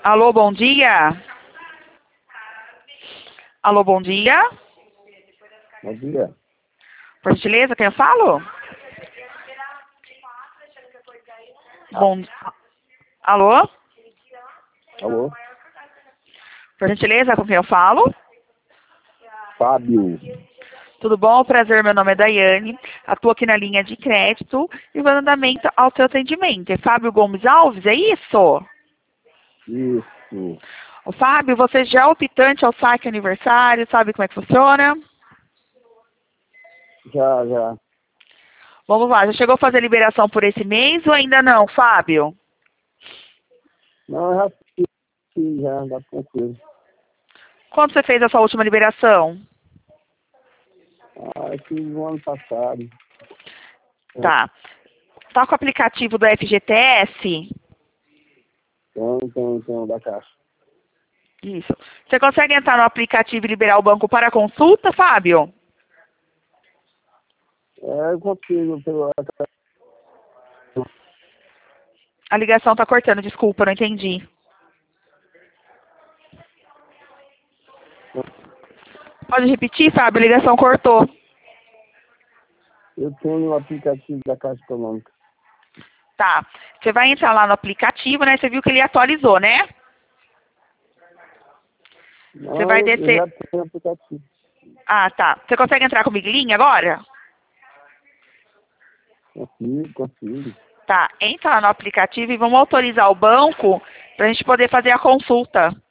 Alô, bom dia. Alô, bom dia. Bom dia. Por gentileza, quem eu falo? Bom... Alô? Alô? Por gentileza, com quem eu falo? Fábio. Tudo bom? Prazer, meu nome é Daiane. Atuo aqui na linha de crédito e vou andamento ao seu atendimento. É Fábio Gomes Alves, é isso? Isso. Ô, Fábio, você já é optante ao saque aniversário, sabe como é que funciona? Já. Vamos lá, já chegou a fazer liberação por esse mês ou ainda não, Fábio? Não, já fiz, já, dá tranquilo. Quando você fez a sua última liberação? Eu fiz no ano passado. Tá. Tá com o aplicativo do FGTS? Tem, da Caixa. Isso. Você consegue entrar no aplicativo e liberar o banco para consulta, Fábio? Eu consigo pelo... A ligação tá cortando, desculpa, não entendi. Pode repetir, Fábio? A ligação cortou. Eu tenho no aplicativo da Caixa Econômica. Tá. Você vai entrar lá no aplicativo, né? Você viu que ele atualizou, né? Não, Você vai eu descer... já tenho o aplicativo. Ah, tá. Você consegue entrar comigo em linha agora? Consigo. Tá. Entra lá no aplicativo e vamos autorizar o banco pra gente poder fazer a consulta.